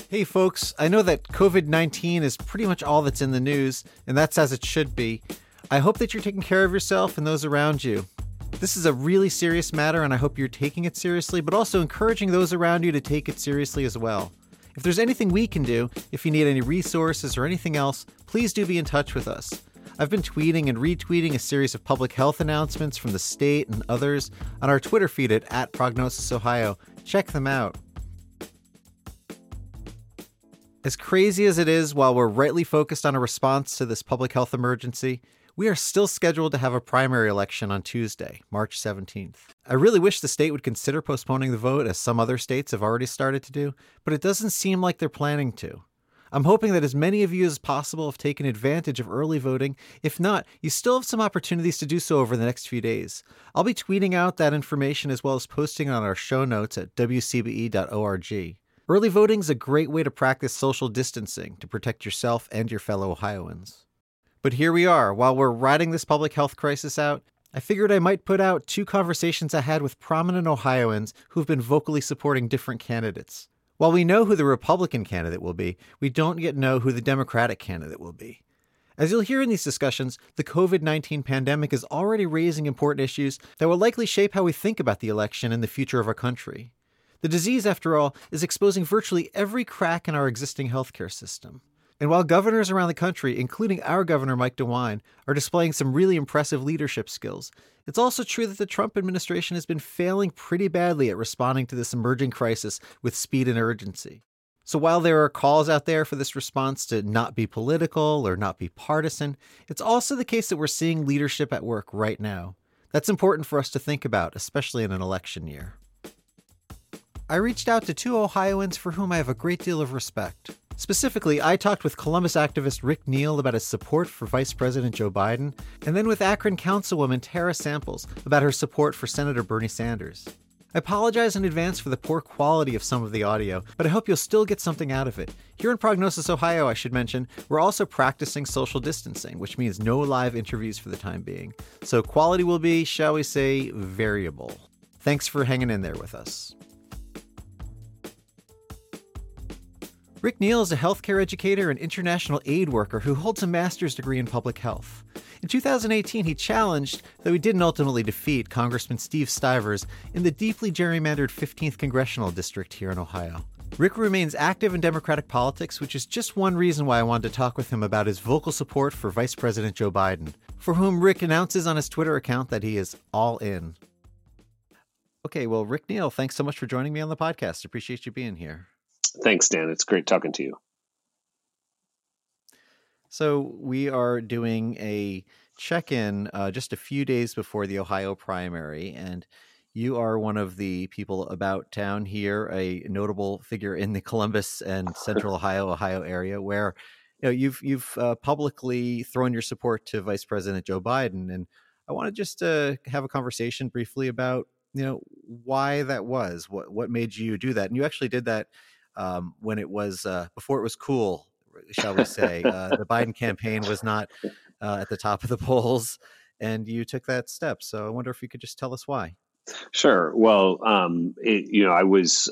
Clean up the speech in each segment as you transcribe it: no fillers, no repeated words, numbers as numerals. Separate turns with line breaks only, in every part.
Hey folks, I know that COVID-19 is pretty much all that's in the news, and that's as it should be. I hope that you're taking care of yourself and those around you. This is a really serious matter, and I hope you're taking it seriously, but also encouraging those around you to take it seriously as well. If there's anything we can do, if you need any resources or anything else, please do be in touch with us. I've been tweeting and retweeting a series of public health announcements from the state and others on our Twitter feed at @PrognosisOhio. Check them out. As crazy as it is, while we're rightly focused on a response to this public health emergency, we are still scheduled to have a primary election on Tuesday, March 17th. I really wish the state would consider postponing the vote, as some other states have already started to do, but it doesn't seem like they're planning to. I'm hoping that as many of you as possible have taken advantage of early voting. If not, you still have some opportunities to do so over the next few days. I'll be tweeting out that information as well as posting on our show notes at wcbe.org. Early voting is a great way to practice social distancing to protect yourself and your fellow Ohioans. But here we are. While we're riding this public health crisis out, I figured I might put out 2 conversations I had with prominent Ohioans who've been vocally supporting different candidates. While we know who the Republican candidate will be, we don't yet know who the Democratic candidate will be. As you'll hear in these discussions, the COVID-19 pandemic is already raising important issues that will likely shape how we think about the election and the future of our country. The disease, after all, is exposing virtually every crack in our existing healthcare system. And while governors around the country, including our governor Mike DeWine, are displaying some really impressive leadership skills, it's also true that the Trump administration has been failing pretty badly at responding to this emerging crisis with speed and urgency. So while there are calls out there for this response to not be political or not be partisan, it's also the case that we're seeing leadership at work right now. That's important for us to think about, especially in an election year. I reached out to 2 Ohioans for whom I have a great deal of respect. Specifically, I talked with Columbus activist Rick Neal about his support for Vice President Joe Biden, and then with Akron Councilwoman Tara Samples about her support for Senator Bernie Sanders. I apologize in advance for the poor quality of some of the audio, but I hope you'll still get something out of it. Here in Prognosis, Ohio, I should mention, we're also practicing social distancing, which means no live interviews for the time being. So quality will be, shall we say, variable. Thanks for hanging in there with us. Rick Neal is a healthcare educator and international aid worker who holds a master's degree in public health. In 2018, he challenged, though he didn't ultimately defeat, Congressman Steve Stivers in the deeply gerrymandered 15th Congressional District here in Ohio. Rick remains active in Democratic politics, which is just one reason why I wanted to talk with him about his vocal support for Vice President Joe Biden, for whom Rick announces on his Twitter account that he is all in. Okay, well, Rick Neal, thanks so much for joining me on the podcast. Appreciate you being here.
Thanks, Dan. It's great talking to you.
So we are doing a check-in just a few days before the Ohio primary, and you are one of the people about town here, a notable figure in the Columbus and Central Ohio area, where you've publicly thrown your support to Vice President Joe Biden, and I want to just have a conversation briefly about why that was, what made you do that, and you actually did that. When it was before it was cool, shall we say. The Biden campaign was not at the top of the polls, and you took that step. So I wonder if you could just tell us why.
Sure. Well, I was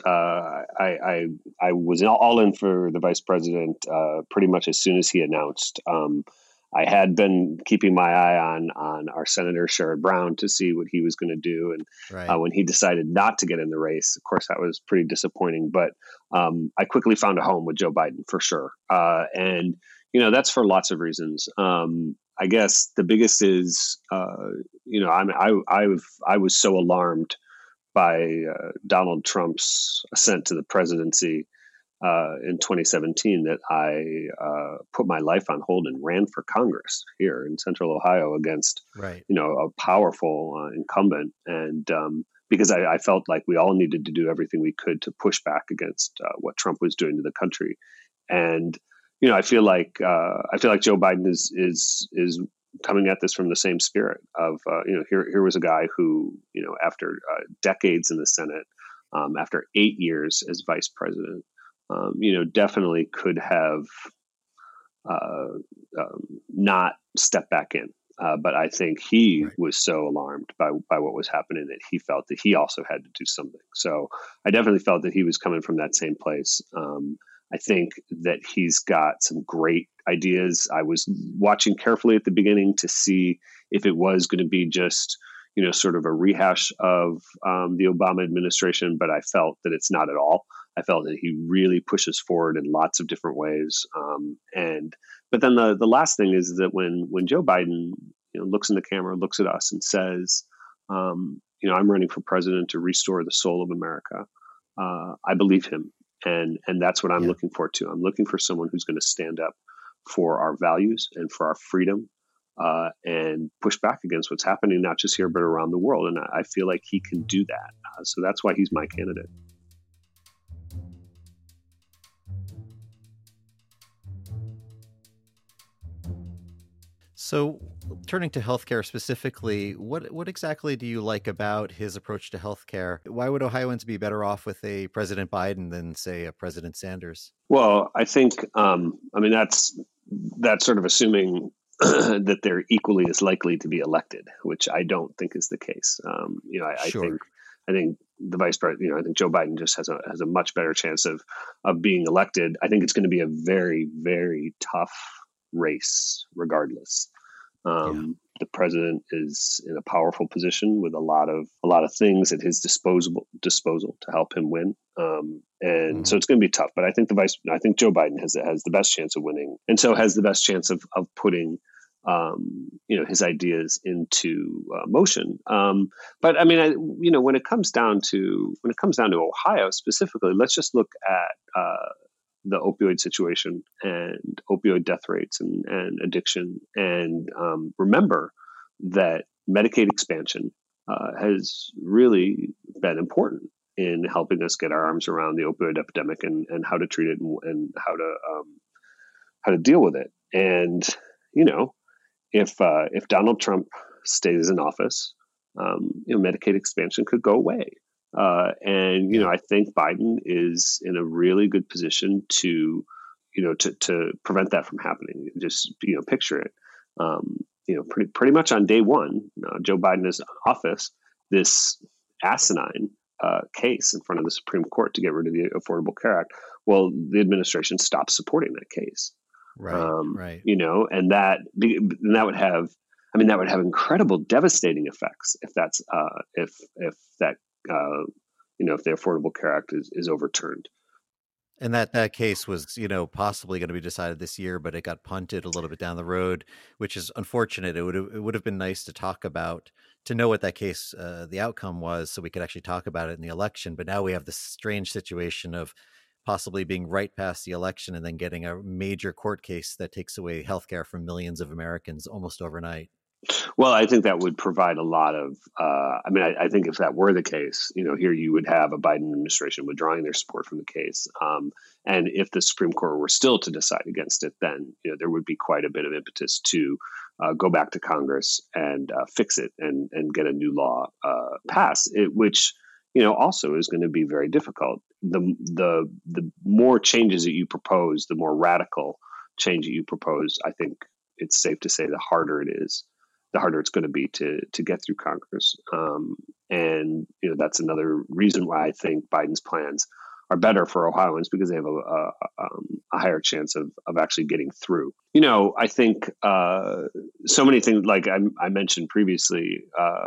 all in for the vice president pretty much as soon as he announced. I had been keeping my eye on our Senator Sherrod Brown to see what he was going to do. And
right.
When he decided not to get in the race, of course, that was pretty disappointing. But I quickly found a home with Joe Biden for sure. And that's for lots of reasons. I guess the biggest is, I was so alarmed by Donald Trump's ascent to the presidency in 2017 that I put my life on hold and ran for Congress here in Central Ohio against,
right.
A powerful incumbent. And because I felt like we all needed to do everything we could to push back against what Trump was doing to the country. And, I feel like Joe Biden is coming at this from the same spirit of, here was a guy who, after decades in the Senate, after 8 years as vice president, definitely could have not stepped back in. But I think he
right.
was so alarmed by what was happening that he felt that he also had to do something. So I definitely felt that he was coming from that same place. I think that he's got some great ideas. I was watching carefully at the beginning to see if it was going to be just, sort of a rehash of the Obama administration, but I felt that it's not at all. I felt that he really pushes forward in lots of different ways. But then the last thing is that when Joe Biden looks in the camera, looks at us, and says, I'm running for president to restore the soul of America. I believe him, and that's what I'm looking for too. I'm looking for someone who's going to stand up for our values and for our freedom, and push back against what's happening, not just here but around the world. And I feel like he can do that. So that's why he's my candidate.
So, turning to healthcare specifically, what exactly do you like about his approach to healthcare? Why would Ohioans be better off with a President Biden than, say, a President Sanders?
Well, I think, that's sort of assuming that they're equally as likely to be elected, which I don't think is the case.
Sure.
I think the vice president, I think Joe Biden just has a much better chance of being elected. I think it's going to be a very, very tough race regardless. The president is in a powerful position with a lot of things at his disposal to help him win. So it's going to be tough, but I think Joe Biden has the best chance of winning, and so has the best chance of putting his ideas into motion. But I mean, when it comes down to Ohio specifically, let's just look at the opioid situation and opioid death rates and addiction, and remember that Medicaid expansion has really been important in helping us get our arms around the opioid epidemic and how to treat it and how to deal with it. And if Donald Trump stays in office, Medicaid expansion could go away. I think Biden is in a really good position to prevent that from happening. Just, picture it. Pretty much on day one, Joe Biden is in office, this asinine case in front of the Supreme Court to get rid of the Affordable Care Act. Well, the administration stopped supporting that case.
Right.
And that would have, that would have incredible devastating effects if the Affordable Care Act is overturned.
And that case was, possibly going to be decided this year, but it got punted a little bit down the road, which is unfortunate. It would have been nice to talk about, to know what that case, the outcome was, so we could actually talk about it in the election. But now we have this strange situation of possibly being right past the election and then getting a major court case that takes away healthcare from millions of Americans almost overnight.
Well, I think that would provide a lot of, I think if that were the case, here you would have a Biden administration withdrawing their support from the case. And if the Supreme Court were still to decide against it, then, there would be quite a bit of impetus to go back to Congress and fix it and get a new law passed, which, also is going to be very difficult. The more changes that you propose, the more radical change that you propose, I think it's safe to say the harder it's going to be to get through Congress. That's another reason why I think Biden's plans are better for Ohioans, because they have a higher chance of actually getting through. I think so many things, like I mentioned previously,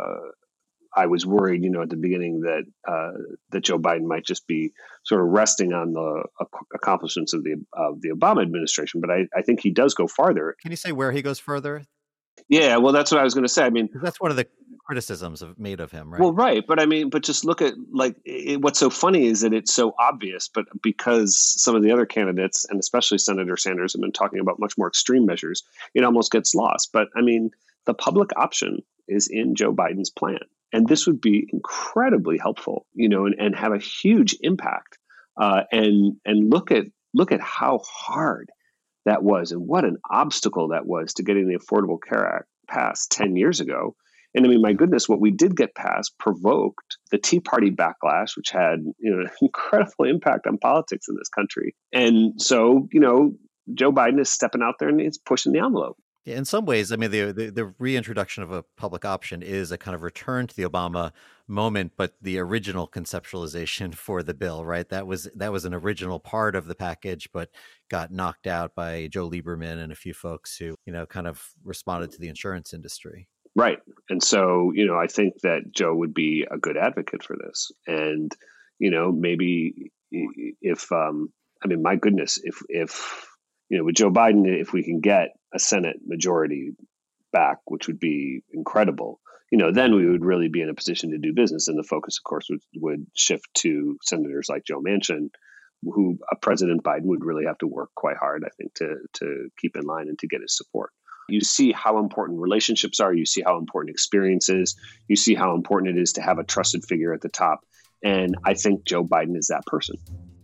I was worried, at the beginning that Joe Biden might just be sort of resting on the accomplishments of the Obama administration. But I think he does go farther.
Can you say where he goes further?
Yeah, well, that's what I was going to say. I mean,
that's one of the criticisms made of him, right?
Well, right. But just look at what's so funny is that it's so obvious, but because some of the other candidates, and especially Senator Sanders, have been talking about much more extreme measures, it almost gets lost. But the public option is in Joe Biden's plan. And this would be incredibly helpful, and have a huge impact. And look at how hard that was, and what an obstacle that was to getting the Affordable Care Act passed 10 years ago. And my goodness, what we did get passed provoked the Tea Party backlash, which had an incredible impact on politics in this country. And so, Joe Biden is stepping out there and he's pushing the envelope.
In some ways, I mean, the reintroduction of a public option is a kind of return to the Obama moment, but the original conceptualization for the bill, right? That was an original part of the package, but got knocked out by Joe Lieberman and a few folks who, kind of responded to the insurance industry.
Right. And so, I think that Joe would be a good advocate for this. And, maybe if, my goodness, if with Joe Biden, if we can get a Senate majority back, which would be incredible, then we would really be in a position to do business. And the focus, of course, would shift to senators like Joe Manchin, who President Biden would really have to work quite hard, I think, to keep in line and to get his support. You see how important relationships are. You see how important experience is. You see how important it is to have a trusted figure at the top. And I think Joe Biden is that person.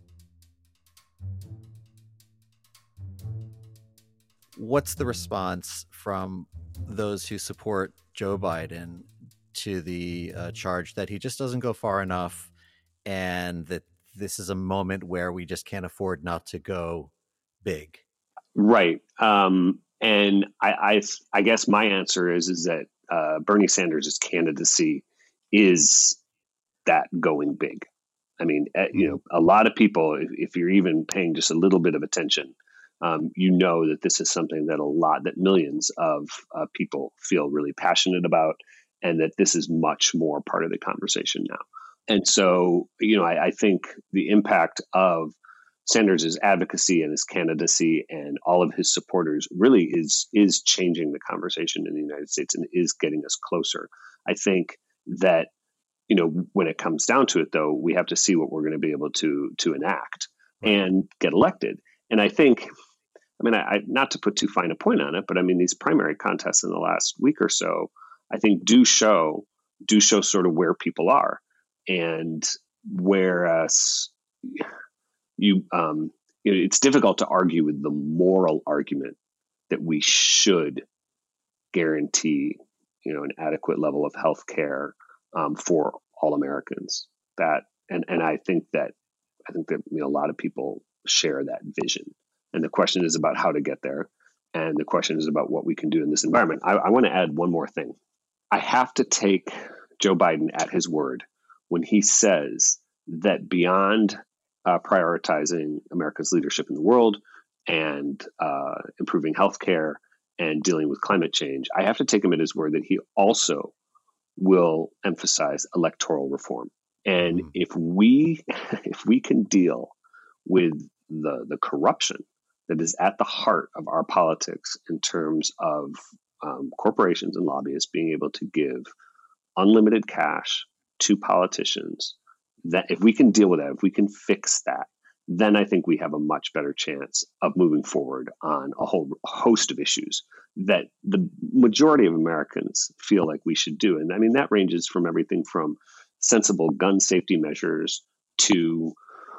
What's the response from those who support Joe Biden to the charge that he just doesn't go far enough and that this is a moment where we just can't afford not to go big?
Right. And I guess my answer is that Bernie Sanders' candidacy is that going big. I mean, a lot of people, if you're even paying just a little bit of attention, that this is something that millions of people feel really passionate about, and that this is much more part of the conversation now. And so, I think the impact of Sanders' advocacy and his candidacy and all of his supporters really is changing the conversation in the United States and is getting us closer. I think that, when it comes down to it, though, we have to see what we're going to be able to enact and get elected. And I think, I not to put too fine a point on it, but these primary contests in the last week or so, I think do show sort of where people are. And whereas it's difficult to argue with the moral argument that we should guarantee, an adequate level of health care for all Americans. I think that a lot of people share that vision. And the question is about how to get there. And the question is about what we can do in this environment. I want to add one more thing. I have to take Joe Biden at his word when he says that beyond prioritizing America's leadership in the world and improving healthcare and dealing with climate change, I have to take him at his word that he also will emphasize electoral reform. And if we can deal with the corruption that is at the heart of our politics in terms of corporations and lobbyists being able to give unlimited cash to politicians, that if we can deal with that, if we can fix that, then I think we have a much better chance of moving forward on a whole host of issues that the majority of Americans feel like we should do. And that ranges from everything from sensible gun safety measures to,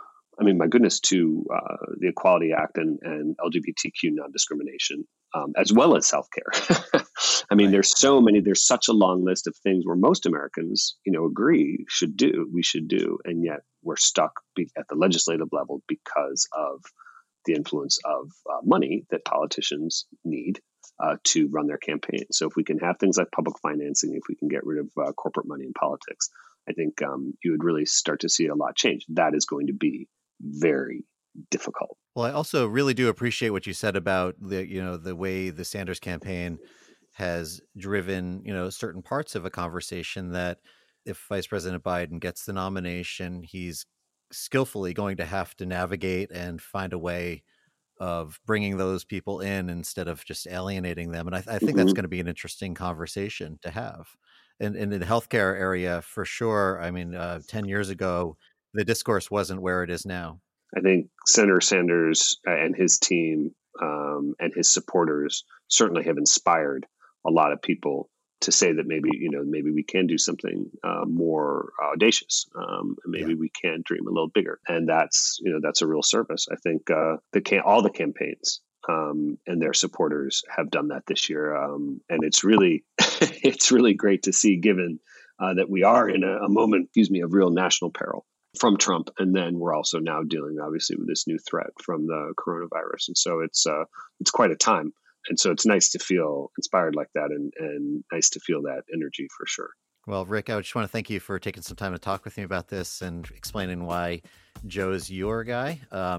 to the Equality Act and LGBTQ non-discrimination, as well as healthcare. There's such a long list of things where most Americans, agree we should do, and yet we're stuck at the legislative level because of the influence of money that politicians need to run their campaigns. So if we can have things like public financing, if we can get rid of corporate money in politics, I think you would really start to see a lot change. That is going to be very difficult.
Well, I also really do appreciate what you said about the way the Sanders campaign has driven, certain parts of a conversation that if Vice President Biden gets the nomination, he's skillfully going to have to navigate and find a way of bringing those people in instead of just alienating them. And I think that's going to be an interesting conversation to have. And in the healthcare area, for sure. 10 years ago, the discourse wasn't where it is now.
I think Senator Sanders and his team and his supporters certainly have inspired a lot of people to say that maybe we can do something more audacious. Maybe we can dream a little bigger, and that's a real service. I think all the campaigns and their supporters have done that this year, and it's really it's really great to see, given that we are in a moment, of real national peril from Trump, and then we're also now dealing, obviously, with this new threat from the coronavirus, and so it's quite a time. And so it's nice to feel inspired like that and nice to feel that energy for sure.
Well, Rick, I just want to thank you for taking some time to talk with me about this and explaining why Joe's your guy.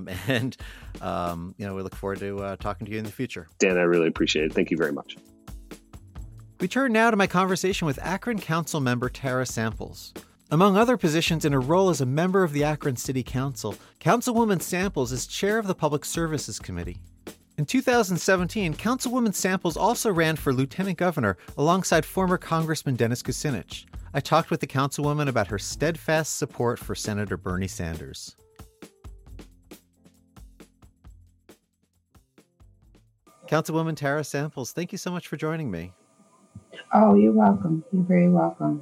We look forward to talking to you in the future.
Dan, I really appreciate it. Thank you very much.
We turn now to my conversation with Akron Council member Tara Samples. Among other positions in her role as a member of the Akron City Council, Councilwoman Samples is chair of the Public Services Committee. In 2017, Councilwoman Samples also ran for lieutenant governor alongside former Congressman Dennis Kucinich. I talked with the councilwoman about her steadfast support for Senator Bernie Sanders. Councilwoman Tara Samples, thank you so much for joining me.
Oh, you're welcome. You're very welcome.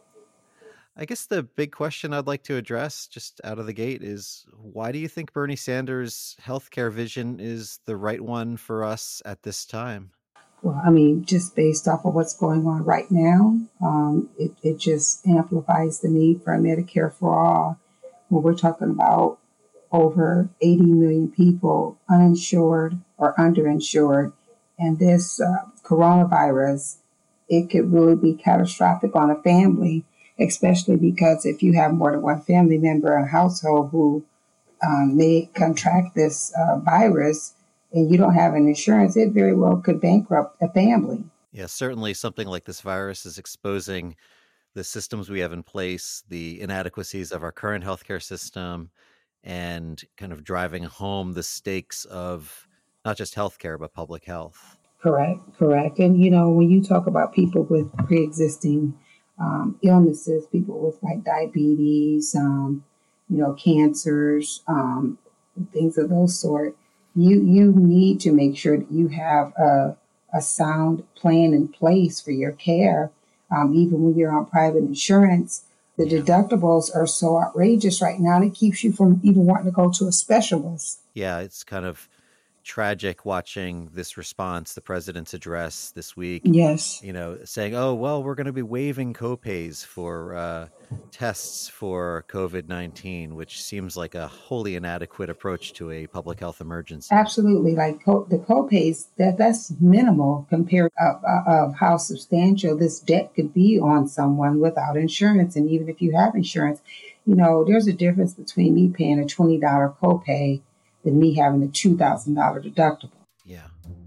I guess the big question I'd like to address just out of the gate is, why do you think Bernie Sanders' healthcare vision is the right one for us at this time?
Well, I mean, just based off of what's going on right now, it just amplifies the need for Medicare for all. When we're talking about over 80 million people uninsured or underinsured, and this coronavirus, it could really be catastrophic on a family, especially because if you have more than one family member in a household who may contract this virus and you don't have an insurance, it very well could bankrupt a family.
Yeah, certainly something like this virus is exposing the systems we have in place, the inadequacies of our current healthcare system, and kind of driving home the stakes of not just healthcare, but public health.
Correct. And, when you talk about people with pre-existing illnesses, people with like diabetes, cancers, things of those sort, you need to make sure that you have a sound plan in place for your care. Even when you're on private insurance, the deductibles are so outrageous right now, it keeps you from even wanting to go to a specialist.
Yeah, it's kind of tragic watching this response, the president's address this week.
Yes.
Saying, oh, well, we're going to be waiving copays for tests for COVID-19, which seems like a wholly inadequate approach to a public health emergency.
Absolutely. Like the copays, that's minimal compared of how substantial this debt could be on someone without insurance. And even if you have insurance, there's a difference between me paying a $20 copay than me having a $2,000 deductible.
Yeah.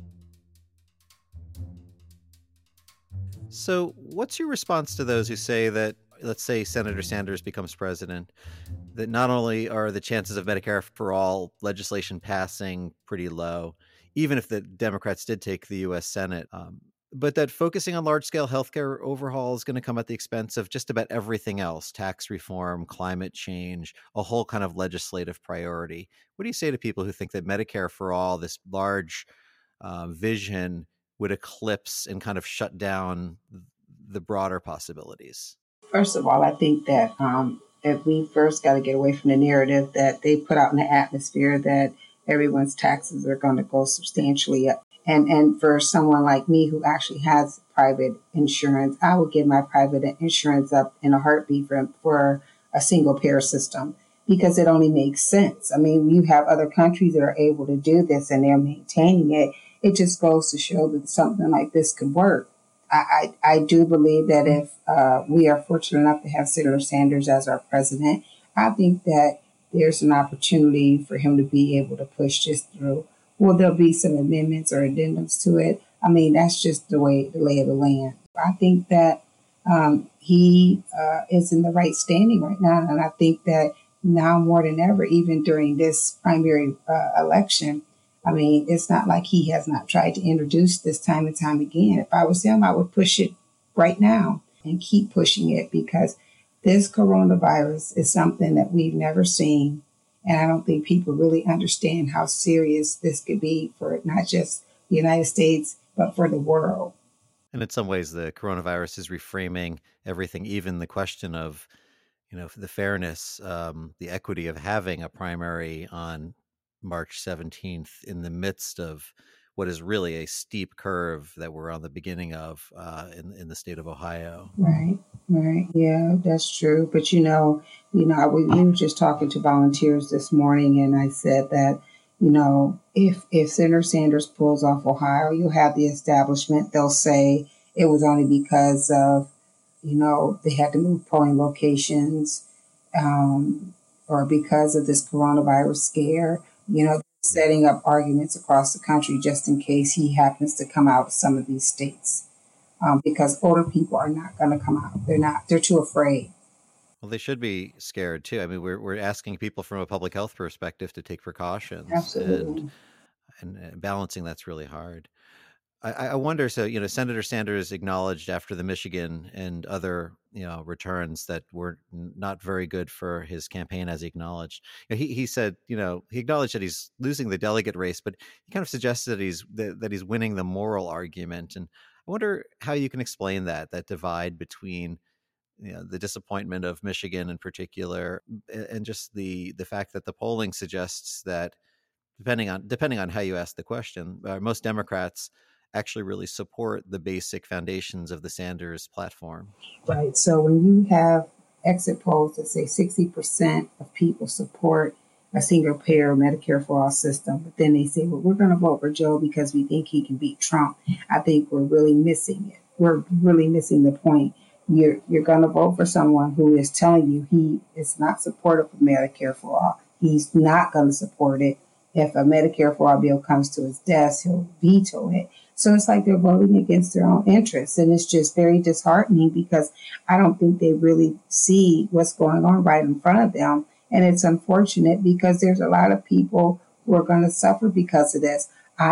So what's your response to those who say that, let's say Senator Sanders becomes president, that not only are the chances of Medicare for all legislation passing pretty low, even if the Democrats did take the U.S. Senate, but that focusing on large-scale healthcare overhaul is going to come at the expense of just about everything else, tax reform, climate change, a whole kind of legislative priority. What do you say to people who think that Medicare for all, this large vision, would eclipse and kind of shut down the broader possibilities?
First of all, I think that if we first got to get away from the narrative that they put out in the atmosphere that everyone's taxes are going to go substantially up. And for someone like me who actually has private insurance, I would give my private insurance up in a heartbeat for a single payer system because it only makes sense. I mean, you have other countries that are able to do this and they're maintaining it. It just goes to show that something like this could work. I do believe that if we are fortunate enough to have Senator Sanders as our president, I think that there's an opportunity for him to be able to push this through. Will there be some amendments or addendums to it? I mean, that's just the lay of the land. I think that he is in the right standing right now. And I think that now more than ever, even during this primary election, I mean, it's not like he has not tried to introduce this time and time again. If I was him, I would push it right now and keep pushing it because this coronavirus is something that we've never seen. And I don't think people really understand how serious this could be for not just the United States, but for the world.
And in some ways, the coronavirus is reframing everything, even the question of, the fairness, the equity of having a primary on March 17th in the midst of what is really a steep curve that we're on the beginning of in the state of Ohio.
Right. Yeah, that's true. But, we were just talking to volunteers this morning, and I said that, If Senator Sanders pulls off Ohio, you'll have the establishment. They'll say it was only because of, they had to move polling locations, or because of this coronavirus scare. Setting up arguments across the country just in case he happens to come out of some of these states. Because older people are not going to come out. They're too afraid.
Well, they should be scared too. I mean, we're asking people from a public health perspective to take precautions.
Absolutely.
And balancing that's really hard. I wonder, so, Senator Sanders acknowledged after the Michigan and other, returns that were not very good for his campaign, as he acknowledged. He said, he acknowledged that he's losing the delegate race, but he kind of suggested that he's winning the moral argument. And I wonder how you can explain that divide between, the disappointment of Michigan in particular, and just the fact that the polling suggests that depending on how you ask the question, most Democrats actually really support the basic foundations of the Sanders platform.
Right. So when you have exit polls that say 60% of people support a single payer Medicare for all system, but then they say, well, we're going to vote for Joe because we think he can beat Trump, I think we're really missing it. We're really missing the point. You're going to vote for someone who is telling you he is not supportive of Medicare for all. He's not going to support it. If a Medicare for all bill comes to his desk, he'll veto it. So it's like they're voting against their own interests. And it's just very disheartening because I don't think they really see what's going on right in front of them. And it's unfortunate because there's a lot of people who are going to suffer because of this.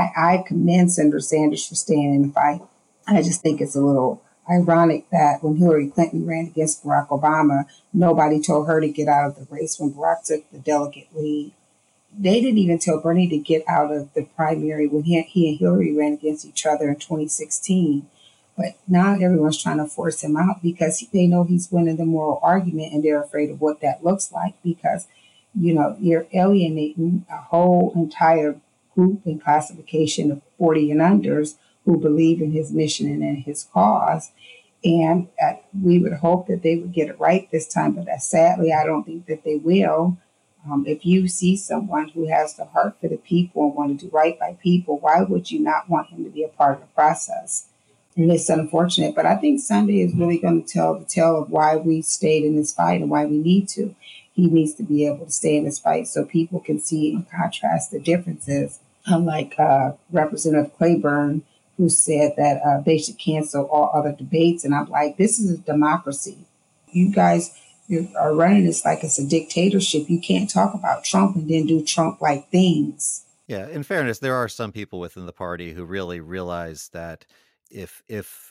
I commend Senator Sanders for staying in the fight. I just think it's a little ironic that when Hillary Clinton ran against Barack Obama, nobody told her to get out of the race when Barack took the delegate lead. They didn't even tell Bernie to get out of the primary when he and Hillary ran against each other in 2016. But now everyone's trying to force him out because they know he's winning the moral argument and they're afraid of what that looks like because, you're alienating a whole entire group and classification of 40 and unders who believe in his mission and in his cause. And we would hope that they would get it right this time, but sadly, I don't think that they will. If you see someone who has the heart for the people and want to do right by people, why would you not want him to be a part of the process? And it's unfortunate, but I think Sunday is really going to tell the tale of why we stayed in this fight and why we need to. He needs to be able to stay in this fight so people can see and contrast the differences. Unlike Representative Claiborne, who said that they should cancel all other debates. And I'm like, this is a democracy. You guys are running this like it's a dictatorship. You can't talk about Trump and then do Trump-like things.
Yeah, in fairness, there are some people within the party who really realize that if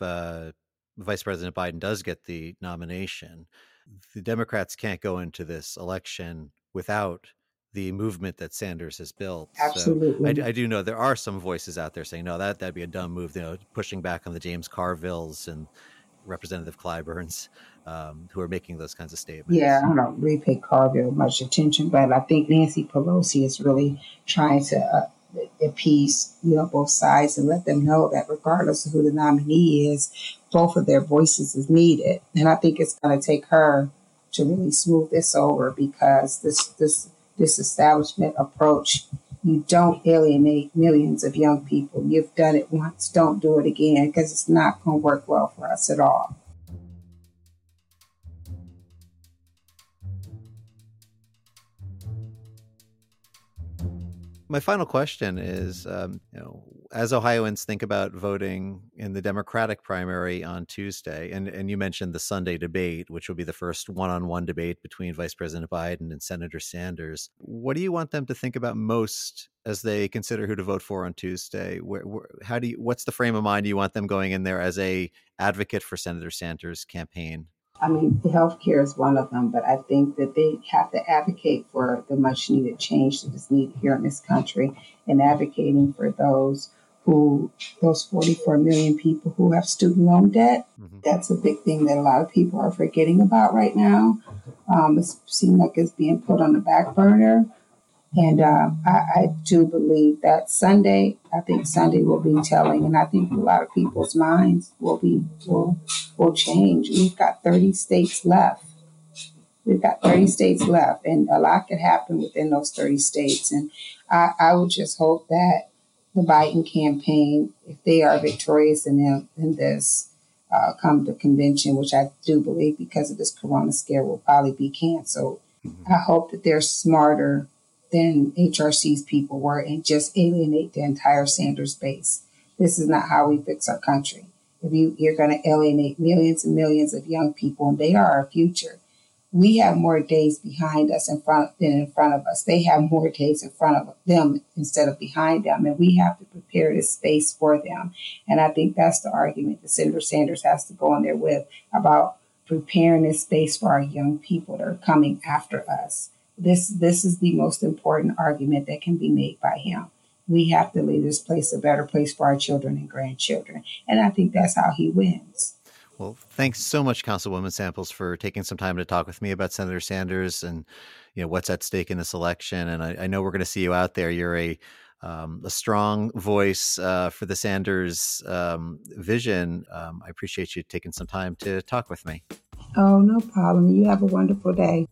Vice President Biden does get the nomination, the Democrats can't go into this election without the movement that Sanders has built.
Absolutely.
So I do know there are some voices out there saying, no, that'd be a dumb move, pushing back on the James Carvilles and Representative Clyburns, who are making those kinds of statements.
Yeah, I don't really pay Carville much attention, but I think Nancy Pelosi is really trying to appease, both sides and let them know that regardless of who the nominee is, both of their voices is needed. And I think it's going to take her to really smooth this over because this establishment approach, you don't alienate millions of young people. You've done it once, don't do it again because it's not going to work well for us at all.
My final question is, as Ohioans think about voting in the Democratic primary on Tuesday, and you mentioned the Sunday debate, which will be the first one-on-one debate between Vice President Biden and Senator Sanders, what do you want them to think about most as they consider who to vote for on Tuesday? What's the frame of mind you want them going in there as a advocate for Senator Sanders' campaign?
I mean, healthcare is one of them, but I think that they have to advocate for the much needed change that is needed here in this country and advocating for those 44 million people who have student loan debt. Mm-hmm. That's a big thing that a lot of people are forgetting about right now. It seems like it's being put on the back burner. And I do believe that Sunday will be telling, and I think a lot of people's minds will change. We've got 30 states left. We've got 30 states left, and a lot could happen within those 30 states. And I would just hope that the Biden campaign, if they are victorious in this, come to convention, which I do believe because of this corona scare will probably be canceled. I hope that they're smarter than HRC's people were and just alienate the entire Sanders base. This is not how we fix our country. If you're going to alienate millions and millions of young people, and they are our future. We have more days behind us than in front of us. They have more days in front of them instead of behind them, and we have to prepare this space for them. And I think that's the argument that Senator Sanders has to go in there with about preparing this space for our young people that are coming after us. This is the most important argument that can be made by him. We have to leave this place a better place for our children and grandchildren. And I think that's how he wins.
Well, thanks so much, Councilwoman Samples, for taking some time to talk with me about Senator Sanders and what's at stake in this election. And I know we're going to see you out there. You're a strong voice for the Sanders vision. I appreciate you taking some time to talk with me.
Oh, no problem. You have a wonderful day.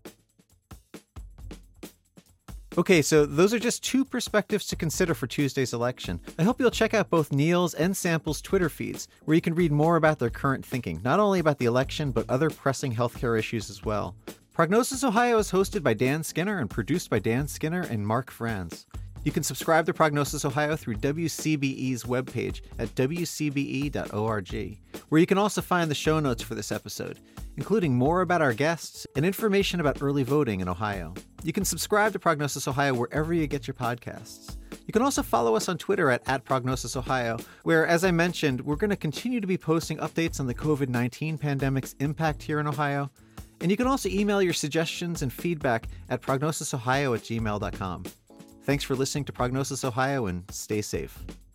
Okay, so those are just two perspectives to consider for Tuesday's election. I hope you'll check out both Neil's and Samples' Twitter feeds, where you can read more about their current thinking, not only about the election, but other pressing healthcare issues as well. Prognosis Ohio is hosted by Dan Skinner and produced by Dan Skinner and Mark Franz. You can subscribe to Prognosis Ohio through WCBE's webpage at wcbe.org, where you can also find the show notes for this episode, including more about our guests and information about early voting in Ohio. You can subscribe to Prognosis Ohio wherever you get your podcasts. You can also follow us on Twitter at Prognosis Ohio, where, as I mentioned, we're going to continue to be posting updates on the COVID-19 pandemic's impact here in Ohio. And you can also email your suggestions and feedback at prognosisohio@gmail.com. Thanks for listening to Prognosis Ohio, and stay safe.